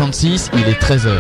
1966, il est 13h.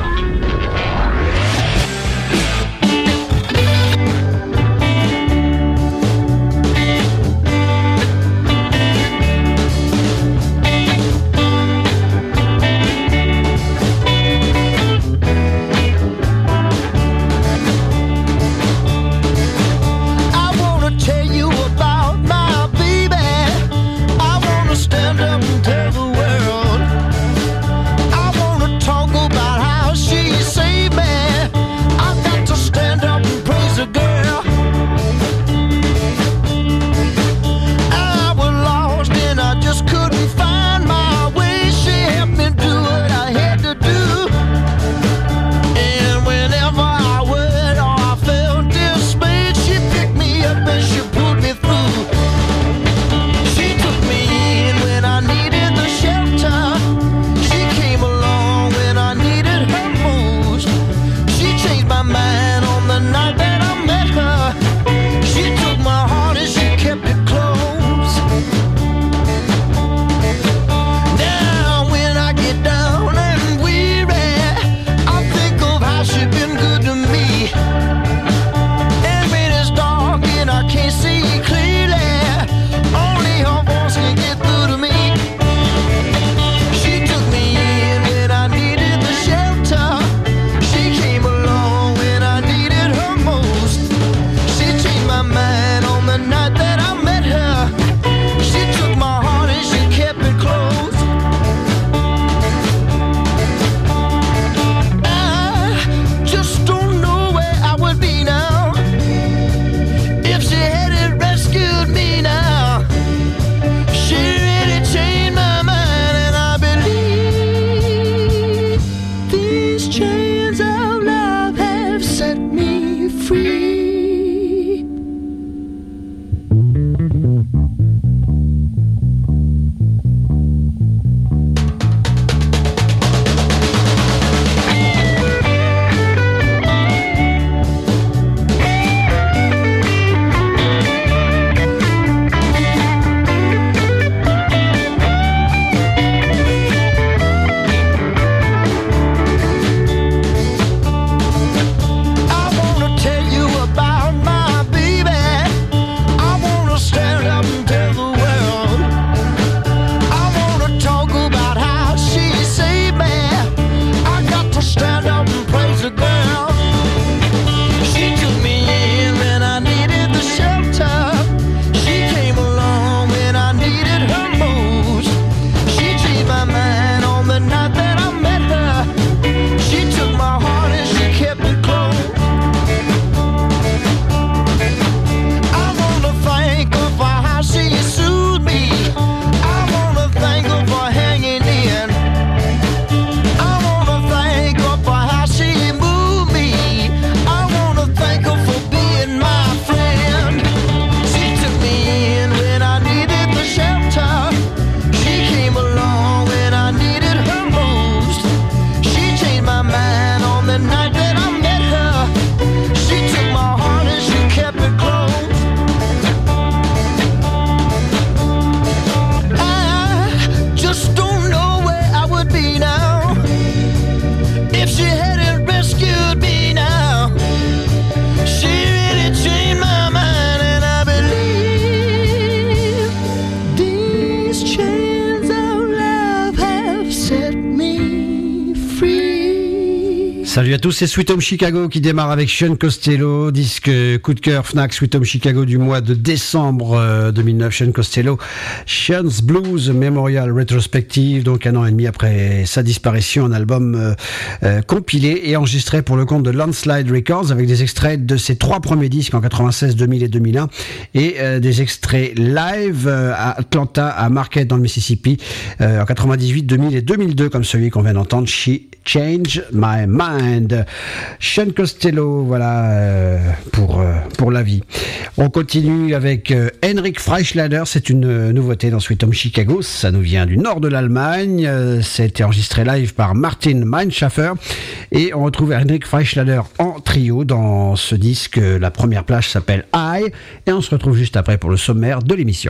Salut à tous, c'est Sweet Home Chicago qui démarre avec Sean Costello, disque coup de cœur Fnac Sweet Home Chicago du mois de décembre 2009. Sean Costello, Sean's Blues Memorial Retrospective, donc un an et demi après sa disparition, un album compilé et enregistré pour le compte de Landslide Records avec des extraits de ses 3 premiers disques en 96, 2000 et 2001 et des extraits live à Atlanta, à Marquette dans le Mississippi en 98, 2000 et 2002 comme celui qu'on vient d'entendre, She Changed My Mind. Sean Costello, voilà pour la vie. On continue avec Henrik Freischlader, c'est une nouveauté dans Sweet Home Chicago, ça nous vient du nord de l'Allemagne, c'était enregistré live par Martin Meinschaffer et on retrouve Henrik Freischlader en trio dans ce disque, la première plage s'appelle I et on se retrouve juste après pour le sommaire de l'émission.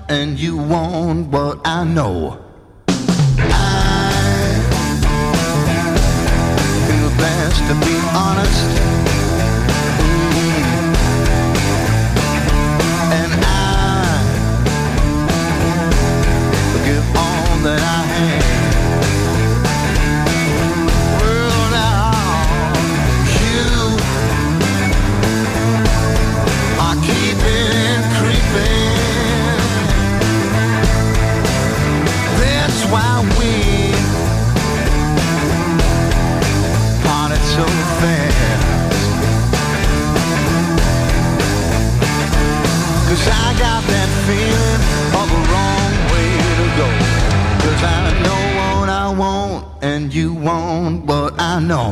and you want what I know. Best to be honest, and I give all that I have. Well, now you are keeping creeping. That's why we so fast, 'cause I got that feeling of a wrong way to go. 'Cause I know what I want and you want what I know.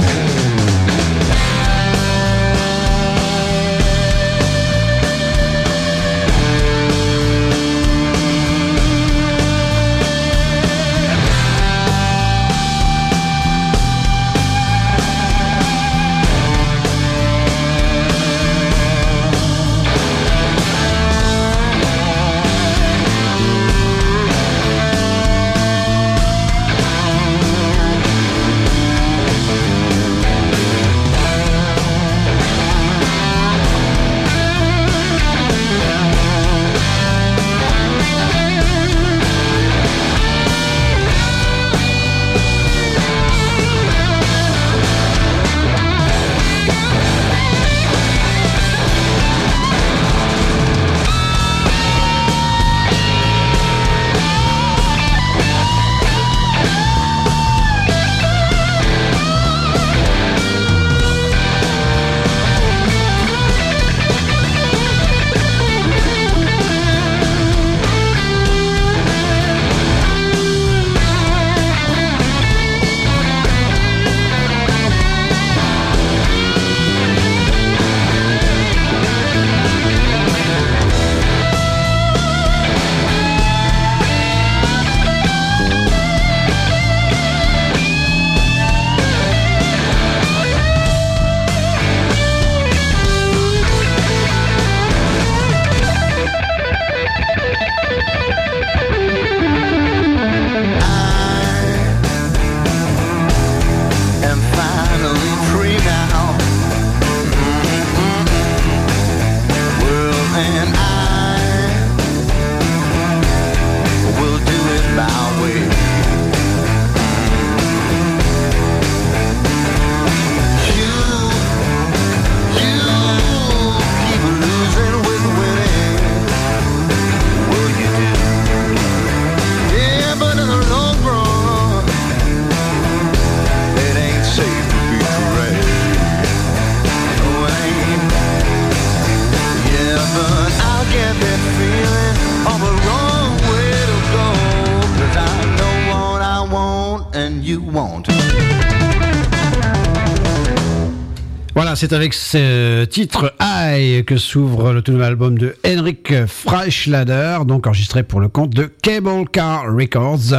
Voilà, c'est avec ce titre High que s'ouvre le tout nouvel album de Henrik Freischlader, donc enregistré pour le compte de Cable Car Records,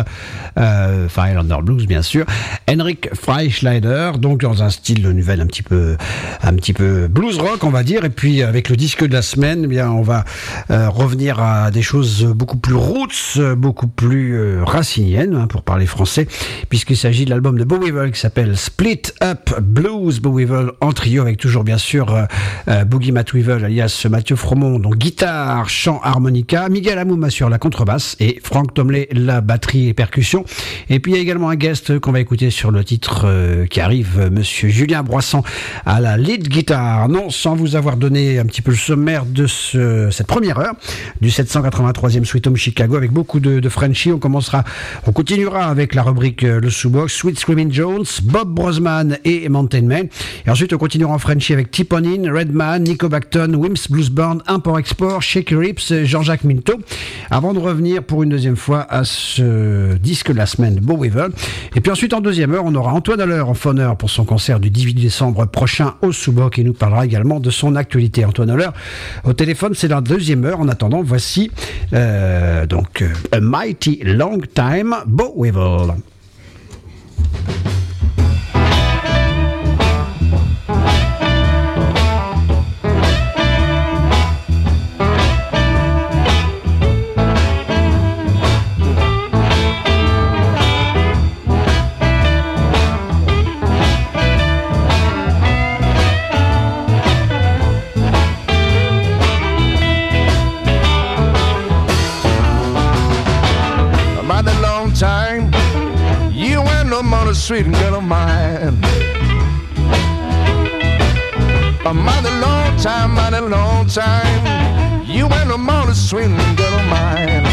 Highlander Blues bien sûr. Henrik Freischlader, donc dans un style de nouvelle un petit peu blues rock on va dire, et puis avec le disque de la semaine, eh bien on va revenir à des choses beaucoup plus roots, beaucoup plus raciniennes hein, pour parler français, puisqu'il s'agit de l'album de Bo Weevil qui s'appelle Split Up Blues. Bo Weevil en trio avec toujours bien sûr Boogie Matt Weevil alias Mathieu Fromond, donc guitare, chant, harmonica, Miguel Amouma sur la contrebasse et Frank Tomley la batterie et percussion. Et puis il y a également un guest qu'on va écouter sur le titre qui arrive, monsieur Julien Broissant à la lead guitare. Non, sans vous avoir donné un petit peu le sommaire de cette première heure du 783e Sweet Home Chicago avec beaucoup de Frenchie. On continuera avec la rubrique le sous-box, Sweet Screaming Jones, Bob Brosman et Mountain Man. Et ensuite on continuera en Frenchie avec T-Ponin, Redman, Nico Bacton, Wimps Blues Band, Import-Export, Shaky Rips, Jean-Jacques Minto, avant de revenir pour une deuxième fois à ce disque de la semaine, Bo Weevil. Et puis ensuite en deuxième heure, on aura Antoine Haller en phoneur pour son concert du 18 décembre prochain au Sous-Boc, et il nous parlera également de son actualité. Antoine Haller au téléphone, c'est la deuxième heure. En attendant, voici A Mighty Long Time, Bo Weevil. on the sweet girl of mine. A mighty long time, mighty long time. You and the on sweet girl of mine.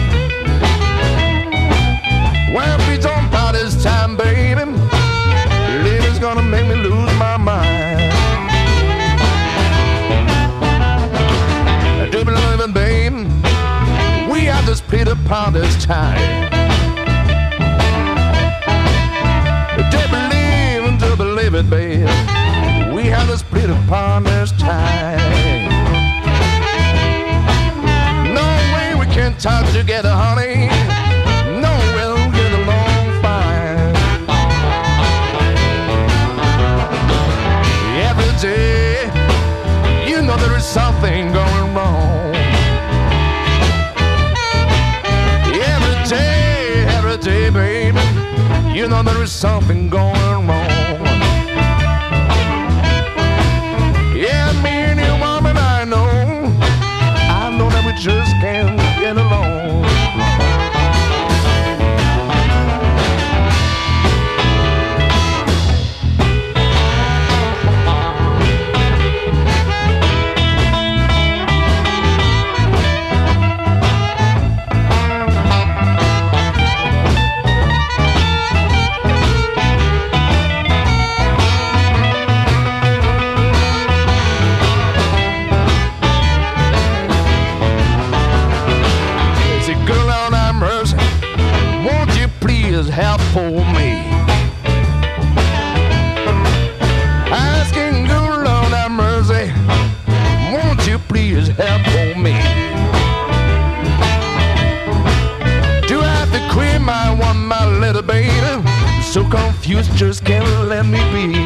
Well, if we don't buy this time, baby, living's gonna make me lose my mind. I do believe it, baby. We have to split upon this time. Do believe it, baby. We have to split upon this time. No way we can talk together, honey. No way we'll get along fine. Every day, you know there is something going wrong. Every day, baby, you know there is something going wrong. Yeah, me and you, mom, and I know that we just can't get along. Help for me. Asking good Lord have mercy, won't you please help for me? Do I have to quit my one, my little baby? So confused, just can't let me be.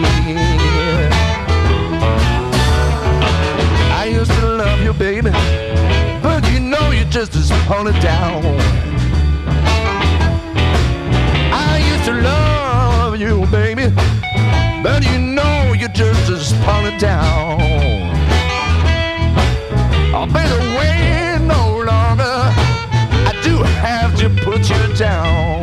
I used to love you, baby, but you know you just pull it down. To love you, baby, but you know you just pull it down. I'll better wait no longer. I do have to put you down.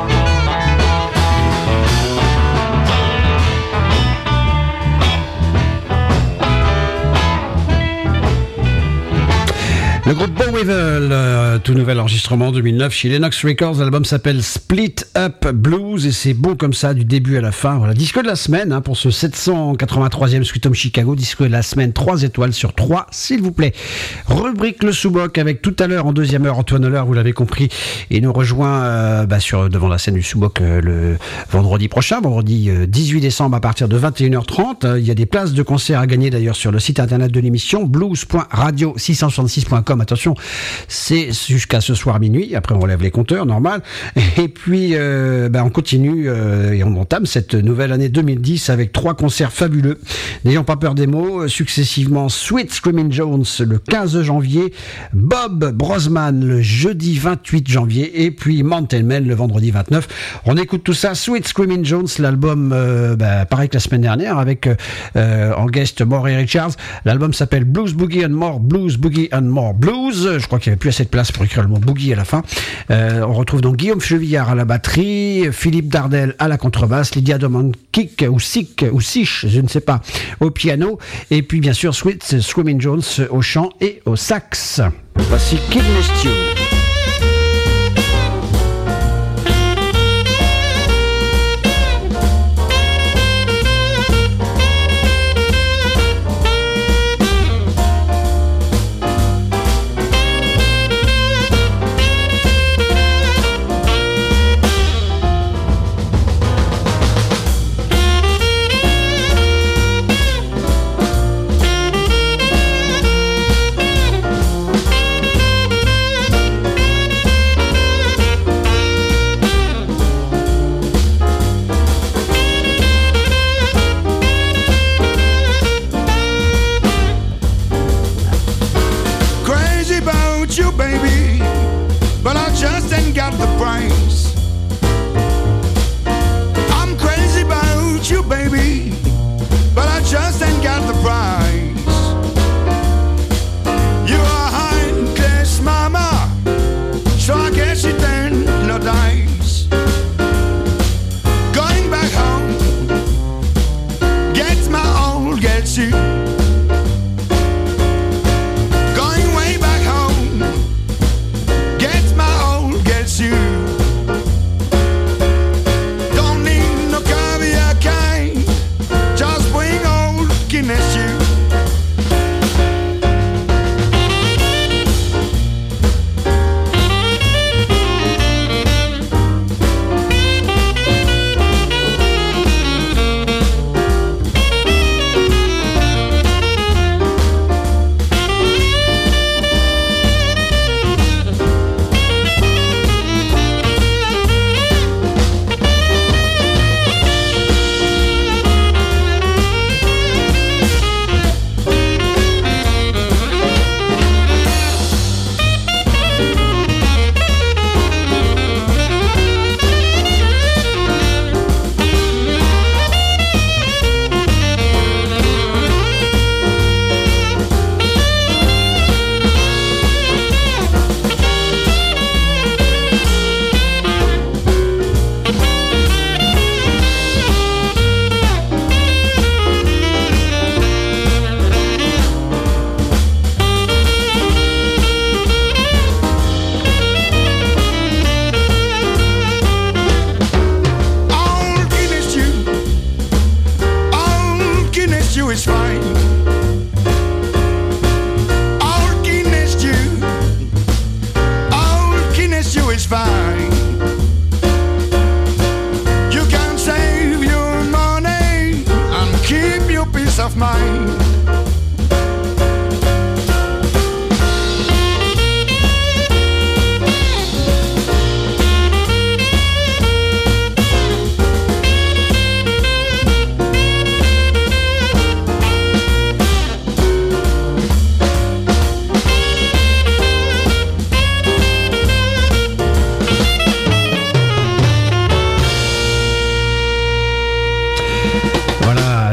Le groupe Bo Weevil, tout nouvel enregistrement 2009 chez Lennox Records. L'album s'appelle Split Up Blues et c'est bon comme ça du début à la fin. Voilà, disque de la semaine pour ce 783e Sweet Home Chicago. Disque de la semaine, 3 étoiles sur 3, s'il vous plaît. Rubrique le sous-boc avec tout à l'heure en deuxième heure Antoine Holler, vous l'avez compris, et nous rejoint devant la scène du sous-boc le vendredi prochain, vendredi 18 décembre à partir de 21h30. Il y a des places de concert à gagner d'ailleurs sur le site internet de l'émission blues.radio666.com. Attention, c'est jusqu'à ce soir minuit. Après, on relève les compteurs, normal. Et puis, on continue et on entame cette nouvelle année 2010 avec 3 concerts fabuleux. N'ayons pas peur des mots. Successivement, Sweet Screaming Jones le 15 janvier, Bob Brosman le jeudi 28 janvier et puis Mountain Man le vendredi 29. On écoute tout ça. Sweet Screaming Jones, l'album, pareil que la semaine dernière avec en guest Maury Richards. L'album s'appelle Blues Boogie and More, Blues Boogie and More Blues. Je crois qu'il n'y avait plus assez de place pour écrire le mot boogie à la fin. On retrouve donc Guillaume Chevillard à la batterie, Philippe Dardel à la contrebasse, Lydia Domankik ou Sik ou Sich, je ne sais pas, au piano, et puis bien sûr Sweet Screaming Jones au chant et au sax. Voici Kidney Stew.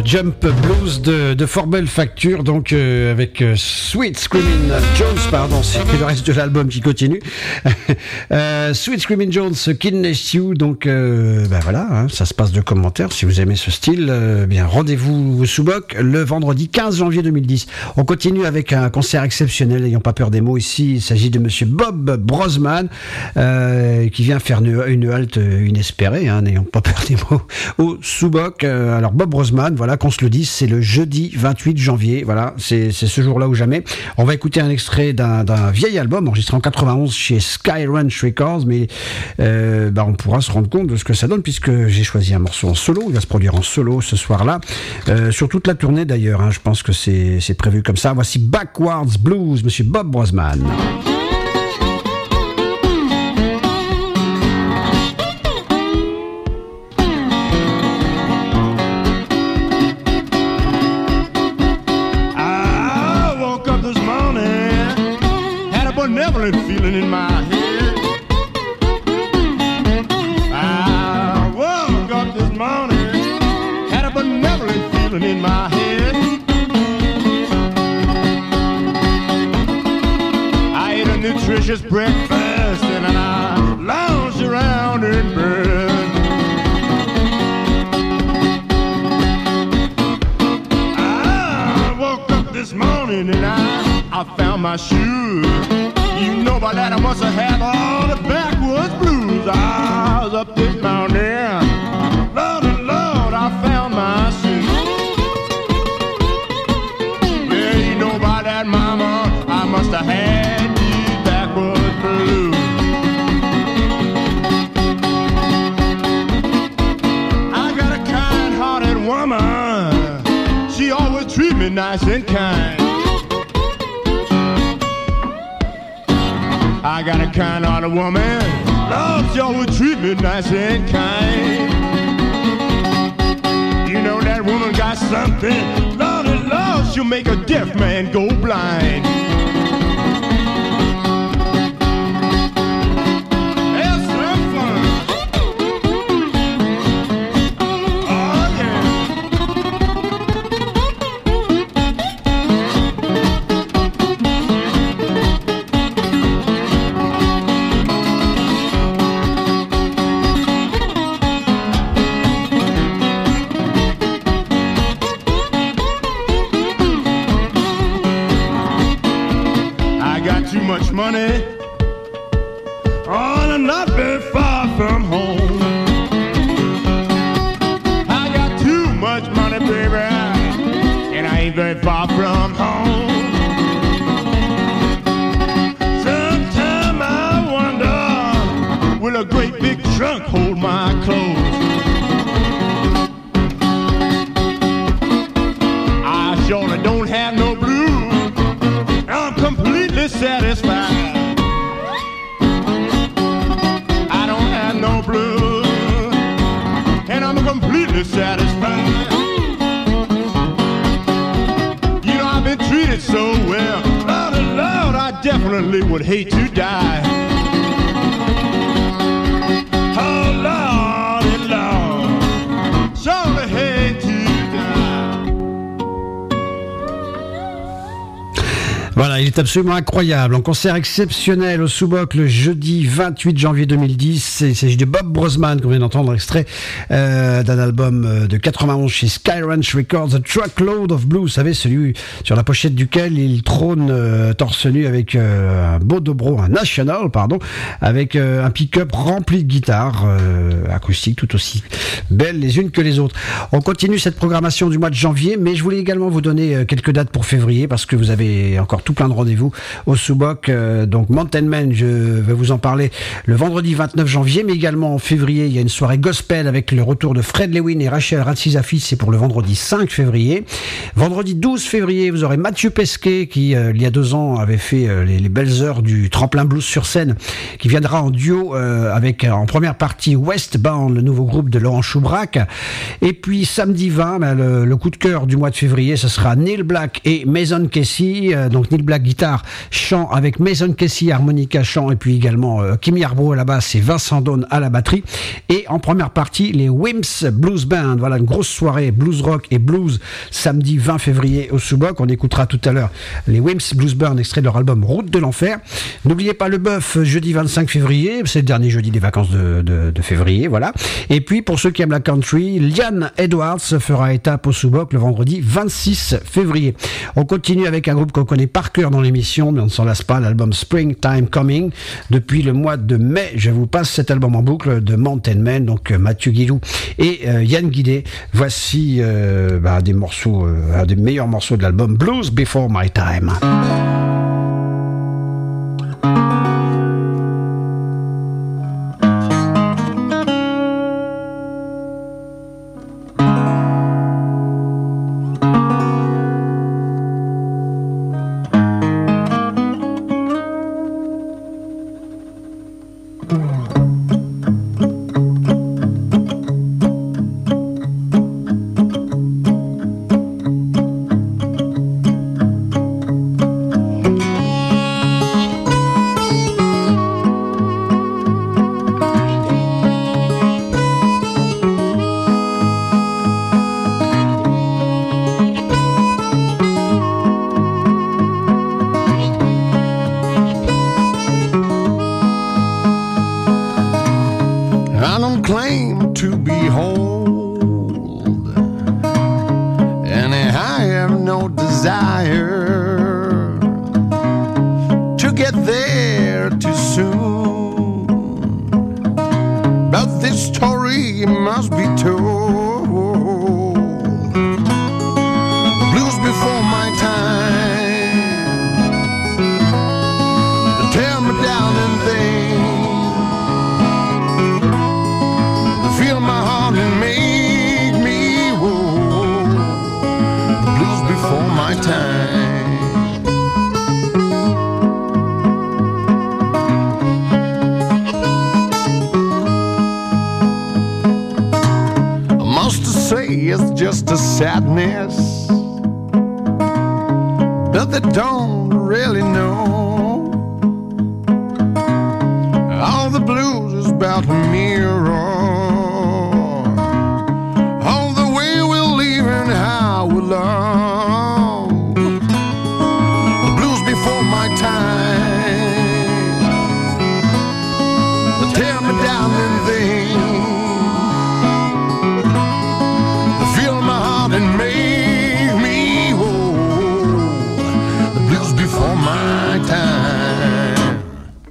Jump Blues de Fort Belle Facture, donc avec Sweet Screamin' Jones, pardon, c'est le reste de l'album qui continue. Sweet Screamin' Jones, Kidney Stew, donc voilà, hein, ça se passe de commentaires. Si vous aimez ce style, bien rendez-vous au Sous-Boc le vendredi 15 janvier 2010. On continue avec un concert exceptionnel, n'ayons pas peur des mots ici. Il s'agit de monsieur Bob Brosman, qui vient faire une halte inespérée, hein, n'ayons pas peur des mots, au Sous-Boc. Alors Bob Brosman, voilà, qu'on se le dise, c'est le jeudi 28 janvier, voilà, c'est ce jour-là ou jamais. On va écouter un extrait d'un vieil album enregistré en 91 chez Sky Ranch Records, mais on pourra se rendre compte de ce que ça donne, puisque j'ai choisi un morceau en solo. Il va se produire en solo ce soir-là, sur toute la tournée d'ailleurs, hein, je pense que c'est prévu comme ça. Voici Backwards Blues, monsieur Bob Brosman. Feeling in my head. I woke up this morning, had a benevolent feeling in my head. I ate a nutritious breakfast and I lounged around in bed. I woke up this morning and I found my shoes. You know by that I must have had all the backwoods blues. I was up this mountain, Lord and Lord, I found my shoes. Yeah, you know by that, mama, I must have had these backwoods blues. I got a kind-hearted woman, she always treat me nice and kind. I got a kind-hearted woman, Lord, she always treat me nice and kind. You know that woman got something, Lord and Lord, she'll make a deaf man go blind. Have some fun. Oh yeah. Too much money, oh, I'm not very far from home. I got too much money, baby, and I ain't very far from home. Sometimes I wonder, will a great big trunk hold my clothes? I surely don't have no blues. I'm completely satisfied. I don't have no blues, and I'm completely satisfied. You know I've been treated so well, Lord, Lord, I definitely would hate to die. Oh Lord, Lord, surely hate to die. Voilà, il est absolument incroyable. En concert exceptionnel au Sous-Boc le jeudi 28 janvier 2010. Il s'agit de Bob Brosman, qu'on vient d'entendre, extrait d'un album de 91 chez Sky Ranch Records, A Truckload of Blues. Vous savez, celui sur la pochette duquel il trône torse nu avec un beau dobro, un National, pardon, avec un pick-up rempli de guitares acoustiques tout aussi belles les unes que les autres. On continue cette programmation du mois de janvier, mais je voulais également vous donner quelques dates pour février, parce que vous avez encore tout plein de rendez-vous au Sous-Boc. Donc Mountain Man, je vais vous en parler le vendredi 29 janvier, mais également en février, il y a une soirée gospel avec le retour de Fred Lewin et Rachel Ratsizafis, c'est pour le vendredi 5 février. Vendredi 12 février, vous aurez Mathieu Pesquet qui, il y a 2 ans, avait fait les belles heures du tremplin blues sur scène, qui viendra en duo avec en première partie Westbound, le nouveau groupe de Laurent Choubrac. Et puis samedi 20, le coup de cœur du mois de février, ce sera Neil Black et Mason Casey. Donc Neil Black, guitare guitare, chant avec Mason Casey, harmonica, chant, et puis également Kim Yarbrough à la basse et Vincent Dawn à la batterie. Et en première partie, les Wimps Blues Band. Voilà, une grosse soirée blues rock et blues samedi 20 février au Sous-Boc. On écoutera tout à l'heure les Wimps Blues Band, extrait de leur album Route de l'Enfer. N'oubliez pas le Bœuf, jeudi 25 février, c'est le dernier jeudi des vacances de février, voilà. Et puis pour ceux qui aiment la country, Liane Edwards fera étape au Sous-Boc le vendredi 26 février. On continue avec un groupe qu'on connaît par cœur dans l'émission, mais on ne s'en lasse pas, l'album Springtime Coming. Depuis le mois de mai, je vous passe cet album en boucle de Mountain Man, donc Mathieu Guilou et Yann Guidé. Voici des morceaux, un des meilleurs morceaux de l'album, Blues Before My Time. Just a sadness that they don't really know. All the blues is about a mirror, all the way we're leaving, how we love. The blues before my time, they tear me down and things. And make me whole. The blues before my time.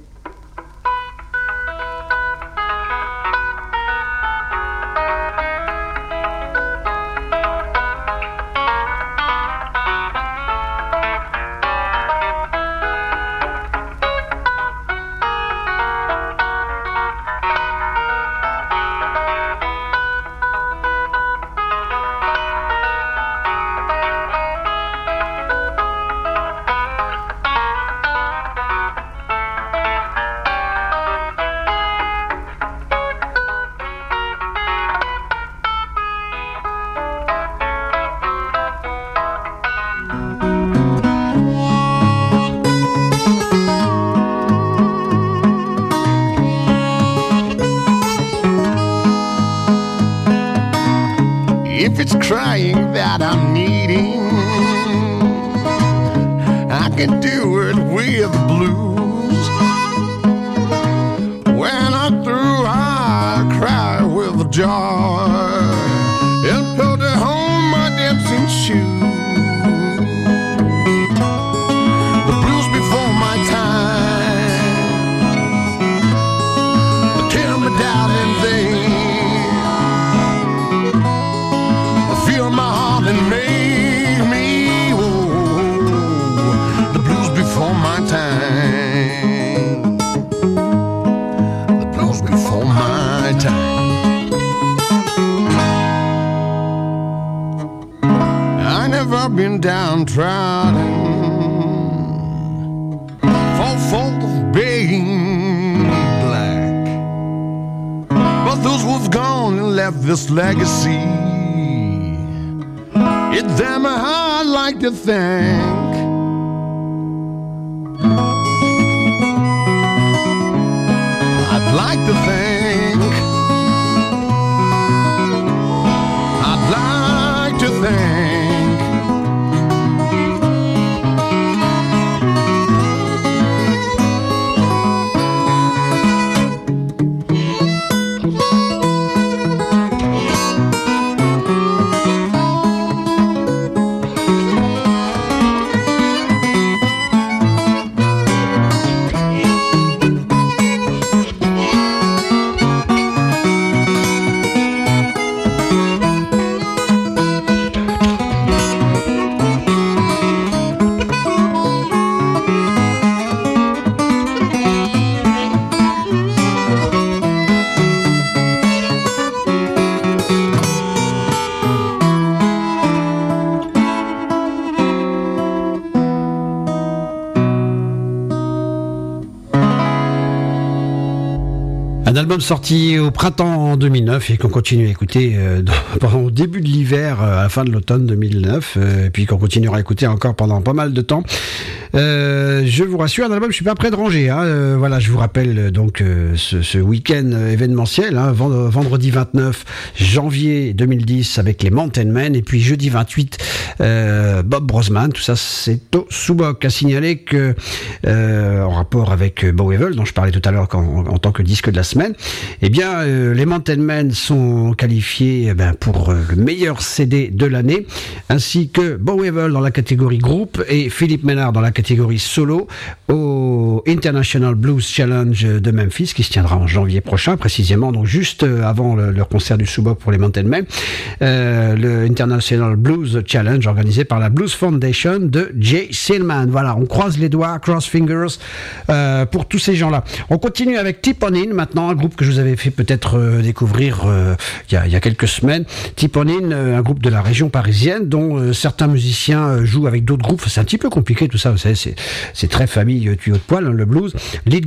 If it's crying that I'm needing, I can do it with the blues. When I'm through, I cry with joy and put on my dancing shoes. The blues before my time, they tear me down and they fill my heart and make me whole. The blues before my time, the blues before my time. I never been downtrodden for fault of being black, but those who've gone and left this legacy, it's them I'd like to thank. I'd like to think. I'd like to think. Album sorti au printemps 2009 et qu'on continue à écouter pendant le début de l'hiver, à la fin de l'automne 2009, et puis qu'on continuera à écouter encore pendant pas mal de temps. Je vous rassure, un album, je suis pas prêt de ranger. Voilà, je vous rappelle donc ce week-end événementiel, vendredi 29 janvier 2010 avec les Mountain Men, et puis jeudi 28 Bob Brosman. Tout ça, c'est au Subok. À signaler que en rapport avec Bowevel, dont je parlais tout à l'heure en tant que disque de la semaine, eh bien, les Mountain Men sont qualifiés pour le meilleur CD de l'année, ainsi que Bowevel dans la catégorie groupe et Philippe Ménard dans la catégorie solo au International Blues Challenge de Memphis, qui se tiendra en janvier prochain, précisément, donc juste avant leur concert du Subok pour les Mountain Men, le International Blues Challenge organisé par la Blues Foundation de Jay Seelman. Voilà, on croise les doigts, cross fingers, pour tous ces gens-là. On continue avec Tip On In maintenant, un groupe que je vous avais fait peut-être découvrir il y a quelques semaines. Tip On In, un groupe de la région parisienne dont certains musiciens jouent avec d'autres groupes. C'est un petit peu compliqué tout ça, vous savez, c'est très famille tuyau de poil, le blues. Lead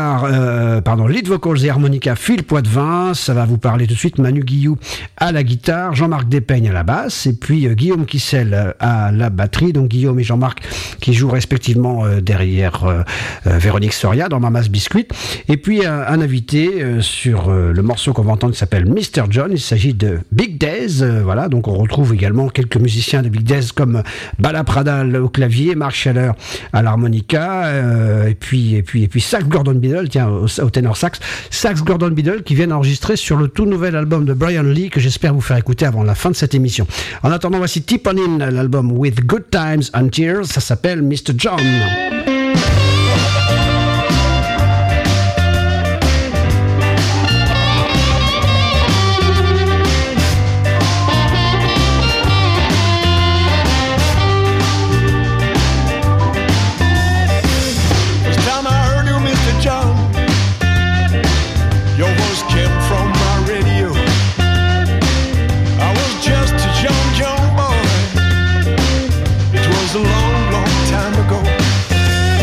vocals et harmonica Phil Poitvin, ça va vous parler tout de suite. Manu Guillou à la guitare, Jean-Marc Despeigne à la basse, et puis Guillaume Kissel à la batterie. Donc Guillaume et Jean-Marc qui jouent respectivement derrière Véronique Soria dans Mamas Biscuit. Et puis un invité sur le morceau qu'on va entendre qui s'appelle Mr. John. Il s'agit de Big Days. Voilà, donc on retrouve également quelques musiciens de Big Days comme Bala Pradal au clavier, Mark Scheller à l'harmonica, et puis Sax Gordon Biddle, tiens, au ténor sax Gordon Biddle, qui vient d'enregistrer sur le tout nouvel album de Brian Lee que j'espère vous faire écouter avant la fin de cette émission. En attendant, voici Tip On In, l'album With Good Times and Tears, ça s'appelle Mr. John. A long, long time ago.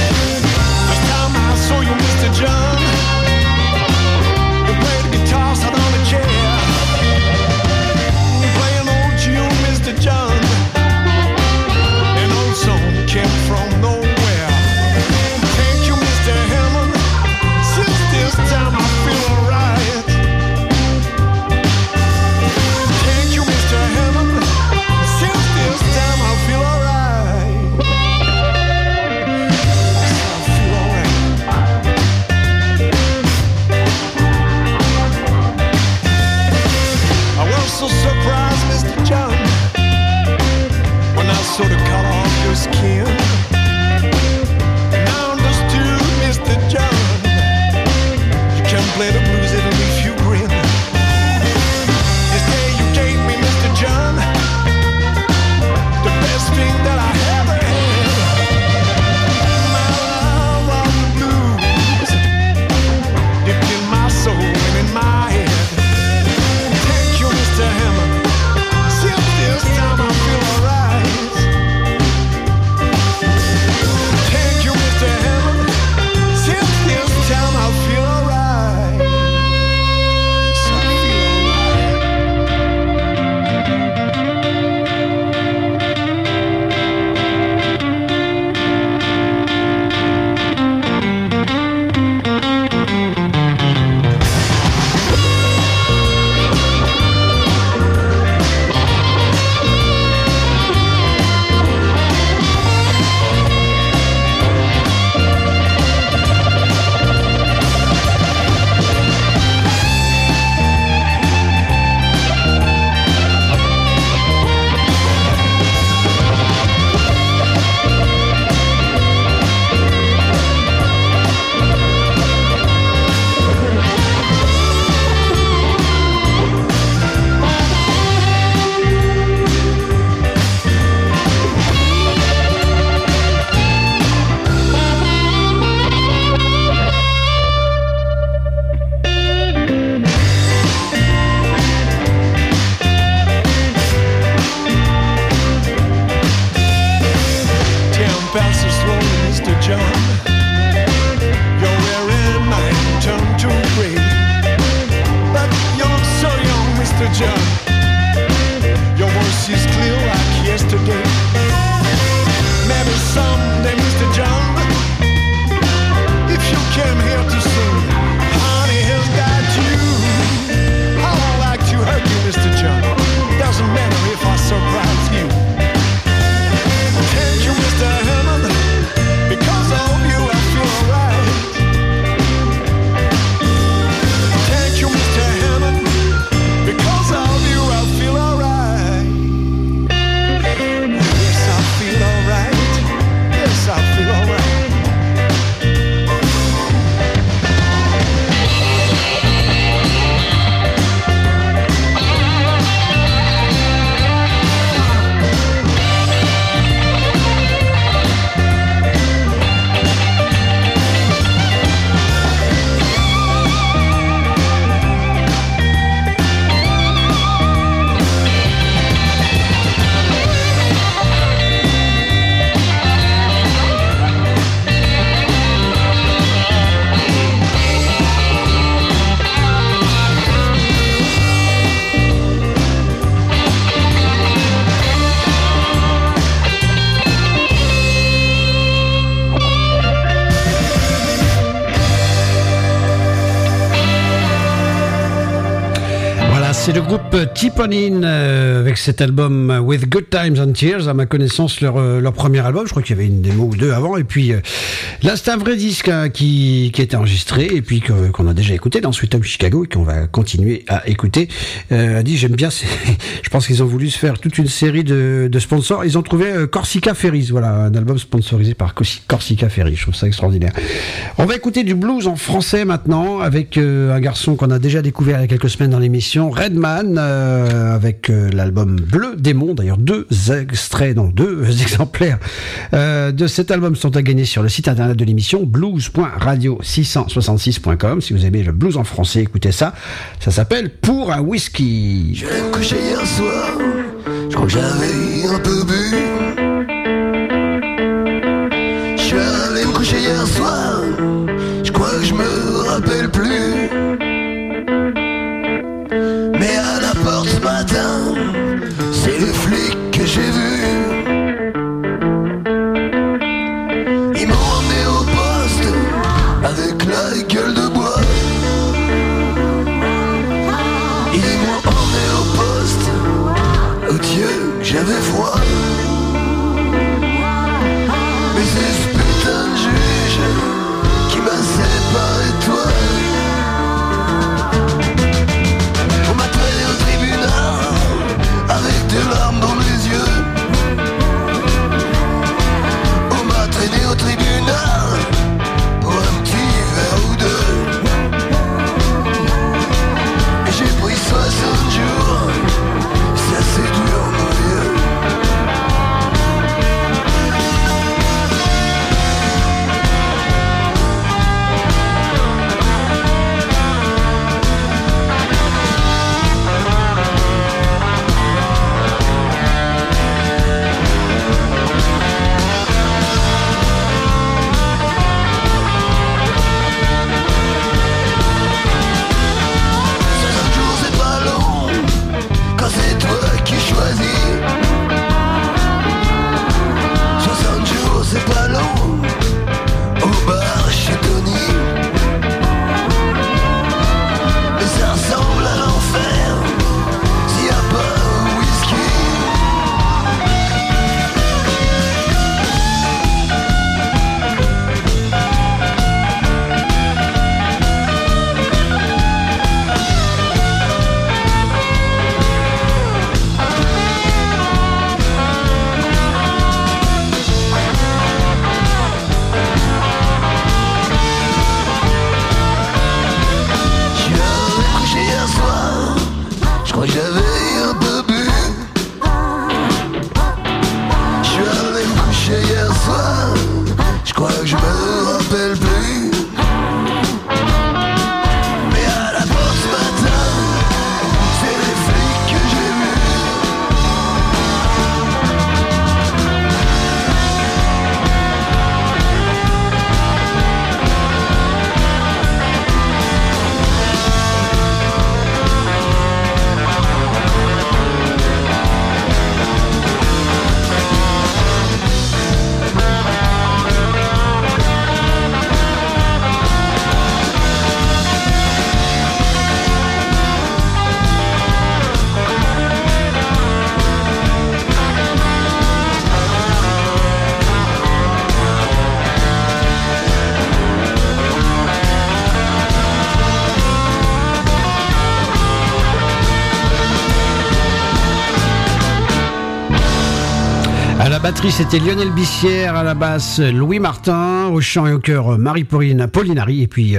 C'est le groupe T-Ponin avec cet album With Good Times and Tears, à ma connaissance leur premier album. Je crois qu'il y avait une démo ou deux avant, et puis là c'est un vrai disque qui a été enregistré et puis qu'on a déjà écouté dans Sweet Home Chicago et qu'on va continuer à écouter. Dit j'aime bien, je pense qu'ils ont voulu se faire toute une série de sponsors. Ils ont trouvé Corsica Ferries, voilà, un album sponsorisé par Corsica Ferries. Je trouve ça extraordinaire. On va écouter du blues en français maintenant avec un garçon qu'on a déjà découvert il y a quelques semaines dans l'émission, Redman, avec l'album Bleu Démon. D'ailleurs, deux exemplaires de cet album sont à gagner sur le site internet de l'émission blues.radio666.com. Si vous aimez le blues en français, écoutez ça. Ça s'appelle Pour un whisky. Je vais me coucher hier soir, je crois que j'avais un peu bu. Je suis allé me coucher hier soir, je crois que je me rappelle plus. Mais à la porte ce matin, c'est le flic que j'ai vu. Ils m'ont emmené au poste avec la gueule de bois. Ils m'ont emmené au poste, oh Dieu, j'avais froid. Mais c'est ce putain de juge qui m'a séparé de toi. On m'a traîné au tribunal avec des larmes dans les yeux. On m'a traîné au tribunal pour un petit verre ou deux. Et j'ai pris 60 jours, c'est assez dur mon vieux. C'est toi qui choisis. 60 jours c'est pas long, au bar chez Tony. Mais ça ressemble à l'enfer s'il y a pas de whisky. Je crois que j'avais un peu bu. Je suis allé me coucher hier soir, je crois que je me rappelle plus. Mais à la porte ce matin, c'est les flics que j'ai vus. À la batterie, c'était Lionel Bissière, à la basse, Louis Martin, au chant et au chœur, Marie-Pauline Pollinari, et puis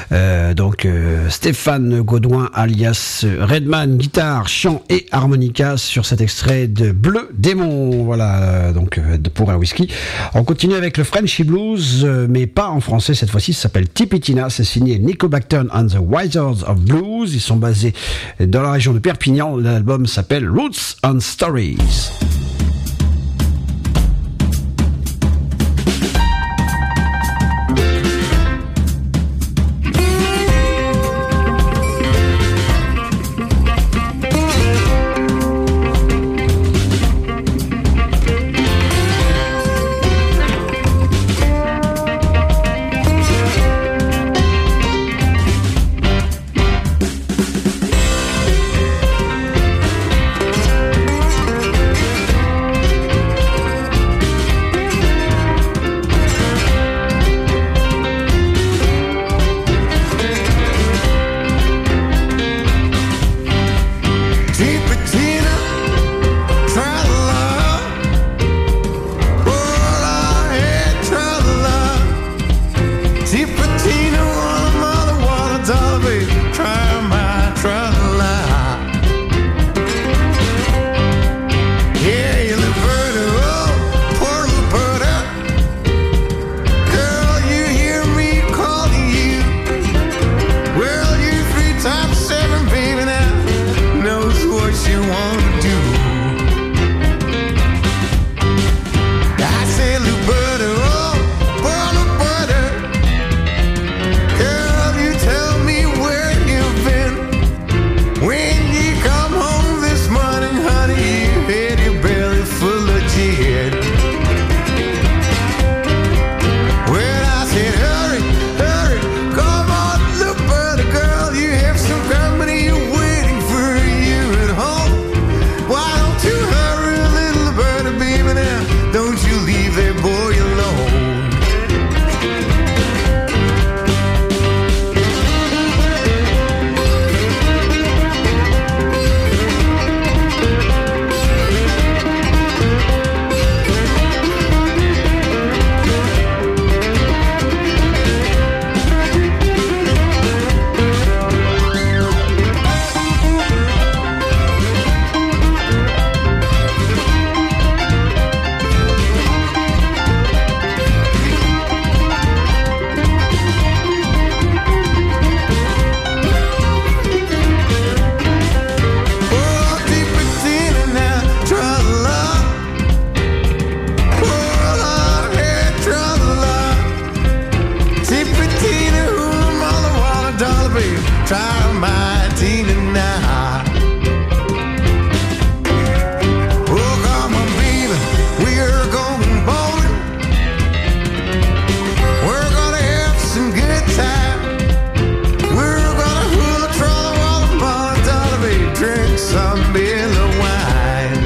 Stéphane Gaudouin, alias Redman, guitare, chant et harmonica sur cet extrait de Bleu Démon. Voilà, pour un whisky. On continue avec le Frenchy Blues, mais pas en français cette fois-ci, ça s'appelle Tipitina, c'est signé Nico Blackton and the Wizards of Blues. Ils sont basés dans la région de Perpignan. L'album s'appelle Roots and Stories. try my Tina now. Oh, come on, baby, we're going bowling. We're gonna have some good time. We're gonna hula troll while the bartender baby drink some Miller wine.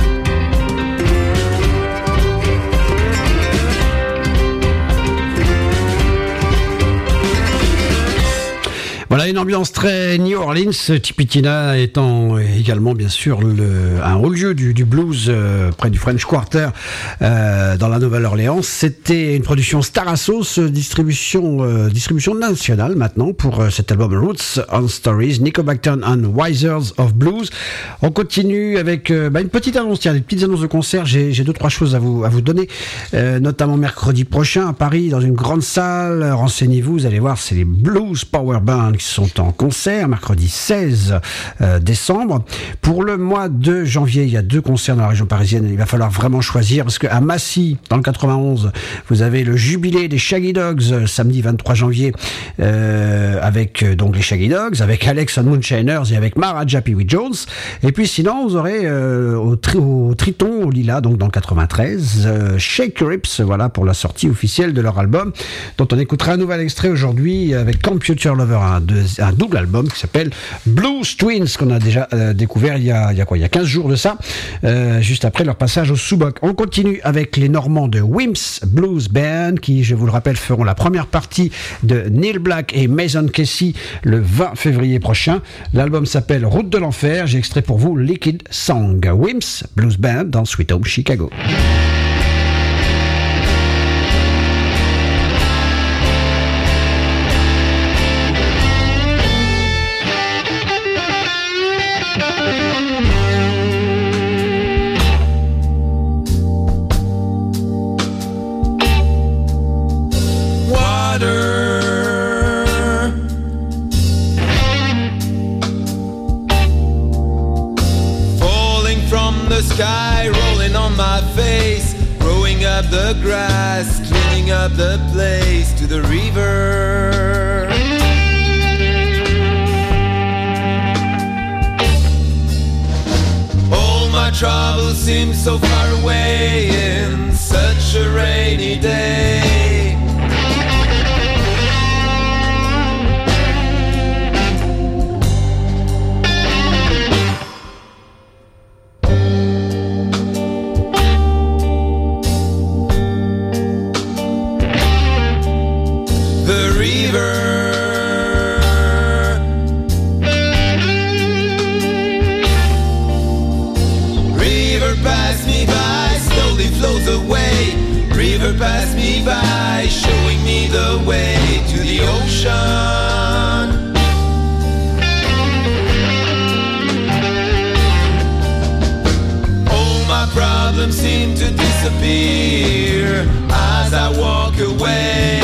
Voilà une ambiance très New Orleans, Tipitina étant également bien sûr un haut lieu du blues près du French Quarter dans la Nouvelle-Orléans. C'était une production Starassos, distribution nationale maintenant pour cet album Roots on Stories, Nico Bacton and Wizards of Blues. On continue avec une petite annonce, des petites annonces de concert. J'ai 2-3 choses à vous donner, notamment mercredi prochain à Paris dans une grande salle. Renseignez-vous, vous allez voir, c'est les Blues Power Band qui sont en concert mercredi 16 décembre. Pour le mois de janvier, il y a 2 concerts dans la région parisienne. Il va falloir vraiment choisir parce qu'à Massy, dans le 91, vous avez le jubilé des Shaggy Dogs samedi 23 janvier avec donc les Shaggy Dogs, avec Alex and Moonshiners et avec Maharaja Pee Wee Jones. Et puis sinon, vous aurez au Triton, au Lila, donc dans le 93, Shake Your Hips, voilà pour la sortie officielle de leur album, dont on écoutera un nouvel extrait aujourd'hui avec Computer Lover, un double album qui s'appelle Blues Twins, qu'on a déjà découvert il y a 15 jours de ça, juste après leur passage au Sous-Boc. On continue avec les Normands de Wimps Blues Band qui, je vous le rappelle, feront la première partie de Neil Black et Mason Casey le 20 février prochain. L'album s'appelle Route de l'Enfer. J'ai extrait pour vous Liquid Song. Wimps Blues Band dans Sweet Home Chicago. Sky rolling on my face, growing up the grass, cleaning up the place to the river. All my troubles seem so far away in such a rainy day. Pass me by, showing me the way to the ocean. All my problems seem to disappear as I walk away.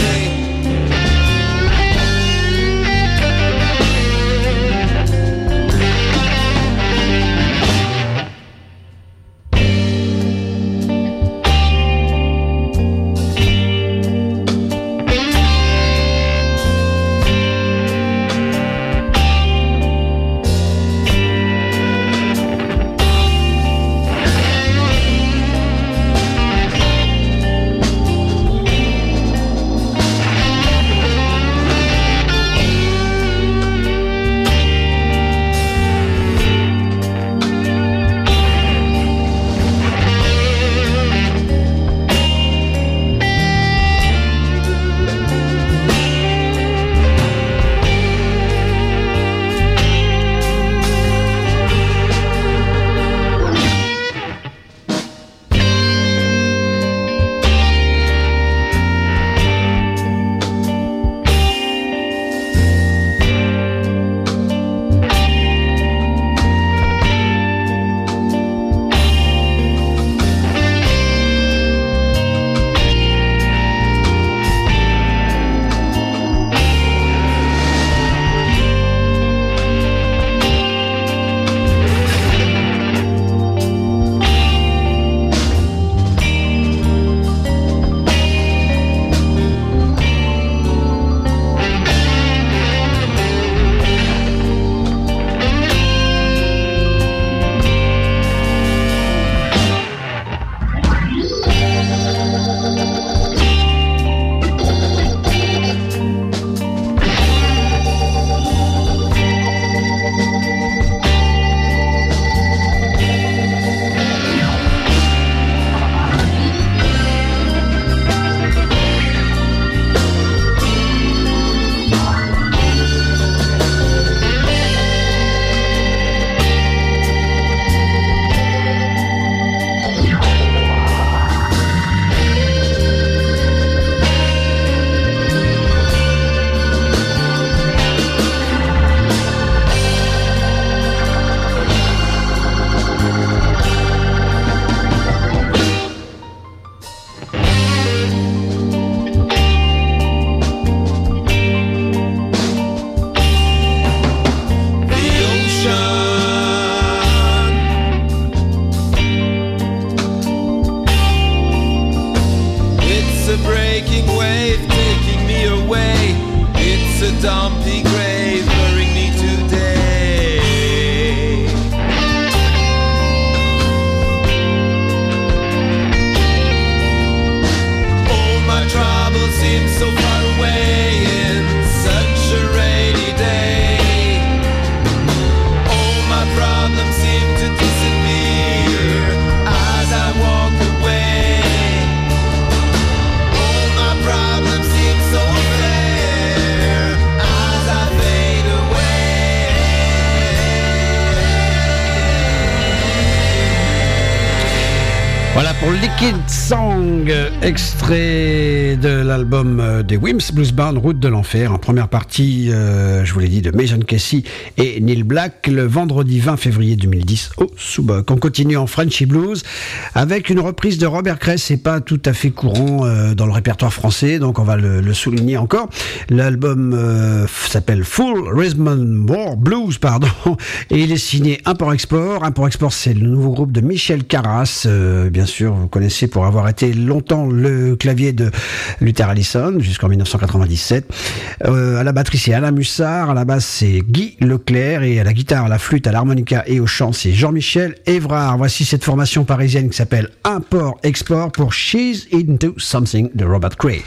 Voilà pour Liquid Song, extrait de l'album des Wimps Blues Band, Route de l'Enfer, en première partie, je vous l'ai dit, de Mason Casey et Neil Black, le vendredi 20 février 2010 au Soubok. On continue en Frenchy Blues avec une reprise de Robert Kress, c'est pas tout à fait courant dans le répertoire français, donc on va le souligner encore. L'album s'appelle Full Rhythm Blues, et il est signé Import-Export. Import-Export, c'est le nouveau groupe de Michel Carras, bien sûr, vous connaissez pour avoir été longtemps le clavier de Luther Allison jusqu'en 1997. À la batterie, c'est Alain Mussard, à la basse, c'est Guy Leclerc, et à la guitare, à la flûte, à l'harmonica et au chant, c'est Jean-Michel Évrard. Voici cette formation parisienne qui s'appelle Import-Export pour She's Into Something de Robert Cray.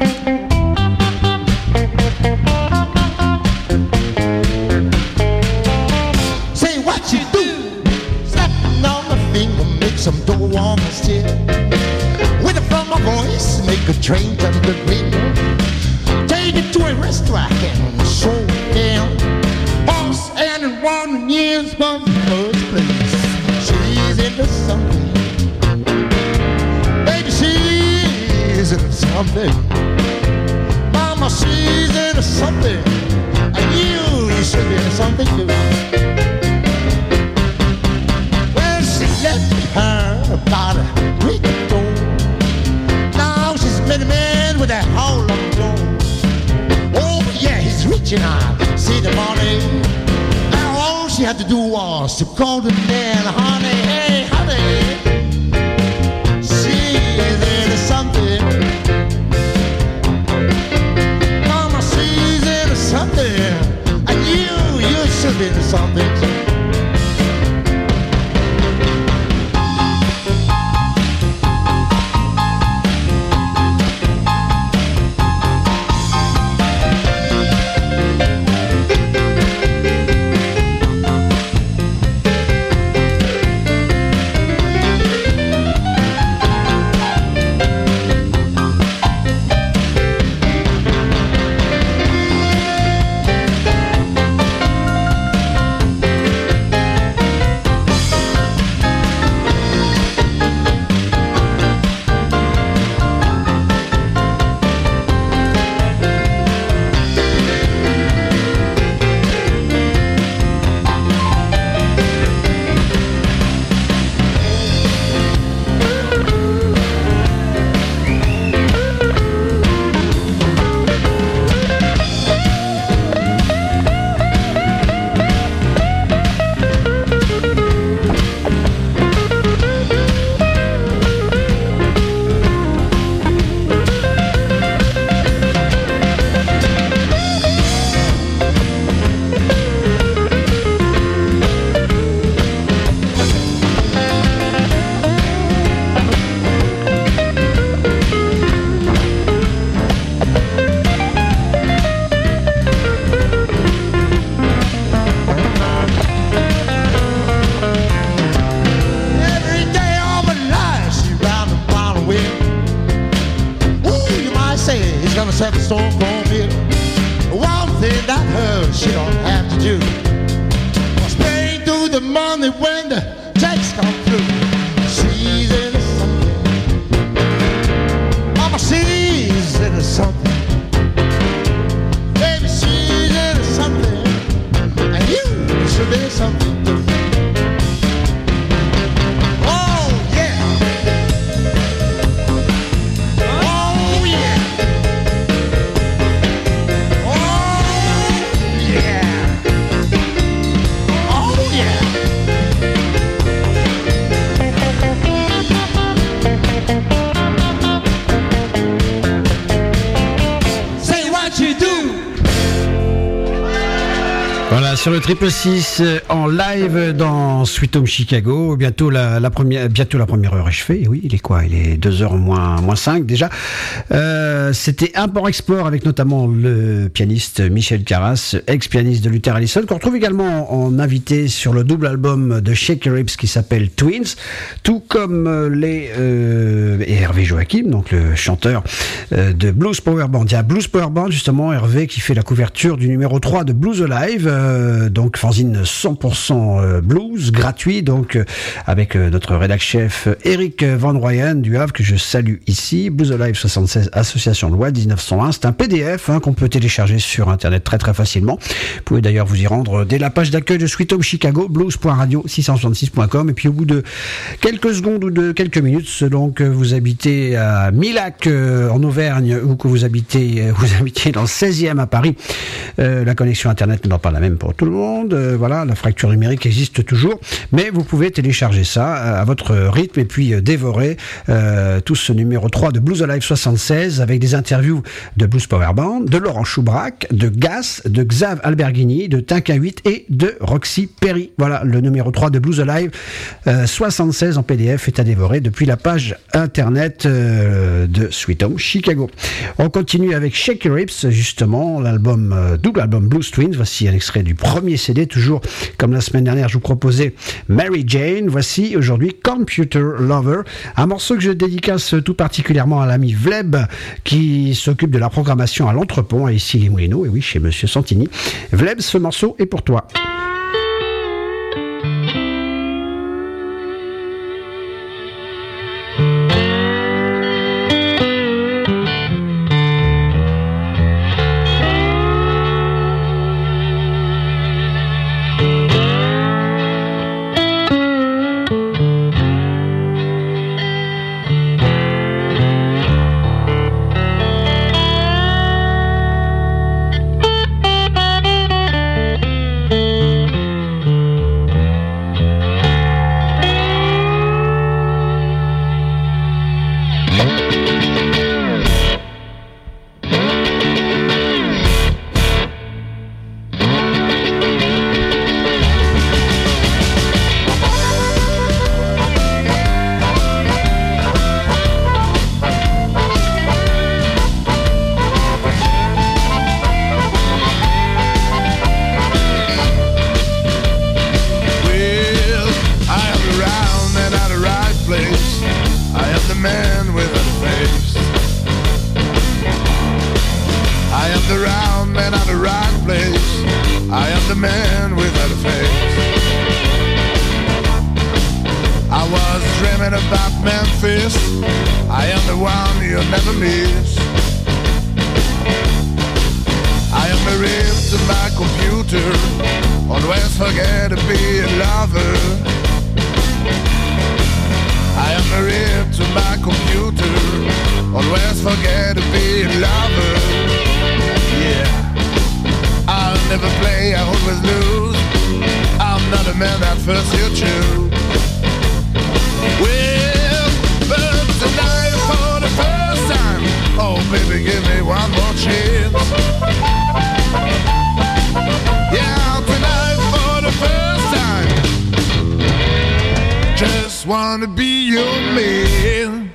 Some dough on the stick with it from my voice, make a train to the ring. Take it to a restaurant and show it down. Boss and 1 years from the first place. She's into something, baby, she's into something. Mama, she's into something, and you should be into something too. About a week ago, now she's met a man with that whole lot of dough. Oh yeah, he's rich and I see the money. Now all she had to do was to call the man, honey, hey honey, she's into something. Mama, she's into something, and you should be into something too. Sur le 666 en live dans Sweet Home Chicago. Bientôt la première heure est achevée. Oui, il est quoi? Il est 2h moins 5 déjà. C'était Import-Export avec notamment le pianiste Michel Carras, ex-pianiste de Luther Allison, qu'on retrouve également en invité sur le double album de Shaky Ribs qui s'appelle Twins, tout comme et Hervé Joachim, donc le chanteur de Blues Power Band. Il y a Blues Power Band justement, Hervé qui fait la couverture du numéro 3 de Blues Alive. donc fanzine 100% blues, gratuit, donc avec notre rédac chef Eric Van Royen du Havre, que je salue ici. Blues Alive 76, association de loi 1901. C'est un PDF qu'on peut télécharger sur internet très très facilement. Vous pouvez d'ailleurs vous y rendre dès la page d'accueil de Sweet Home Chicago, blues.radio666.com, et puis au bout de quelques secondes ou de quelques minutes, selon que vous habitez à Milac en Auvergne ou que vous habitez dans le 16e à Paris, la connexion internet n'est pas la même pour tout le monde. Voilà, la fracture numérique existe toujours, mais vous pouvez télécharger ça à votre rythme et puis dévorer tout ce numéro 3 de Blues Alive 76 avec des interviews de Blues Power Band, de Laurent Choubrac, de Gas, de Xav Alberghini, de Tinka 8 et de Roxy Perry. Voilà, le numéro 3 de Blues Alive 76 en PDF est à dévorer depuis la page internet de Sweet Home Chicago. On continue avec Shake Your Hips, justement, l'album, double album Blues Twins. Voici un extrait du premier CD, toujours comme la semaine dernière, je vous proposais Mary Jane. Voici aujourd'hui Computer Lover, un morceau que je dédicace tout particulièrement à l'ami Vleb, qui s'occupe de la programmation à l'Entrepont, à Issy-les-Moulineaux, et oui, chez Monsieur Santini. Vleb, ce morceau est pour toi. Wanna be your man.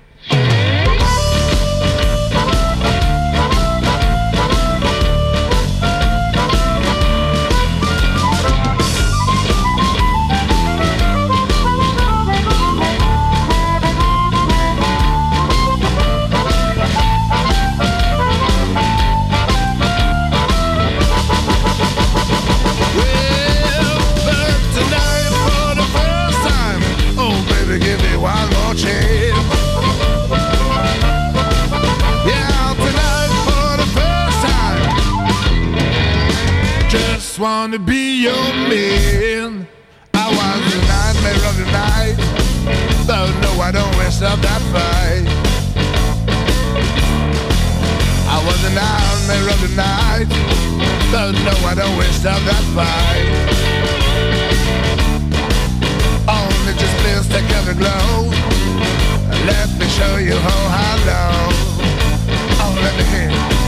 Wanna be your man. I was a nightmare of the night, though no, I don't wish up that fight. I was a nightmare of the night, though no, I don't wish up that fight. Only just please take every glow, let me show you how I know. Oh, let me hear.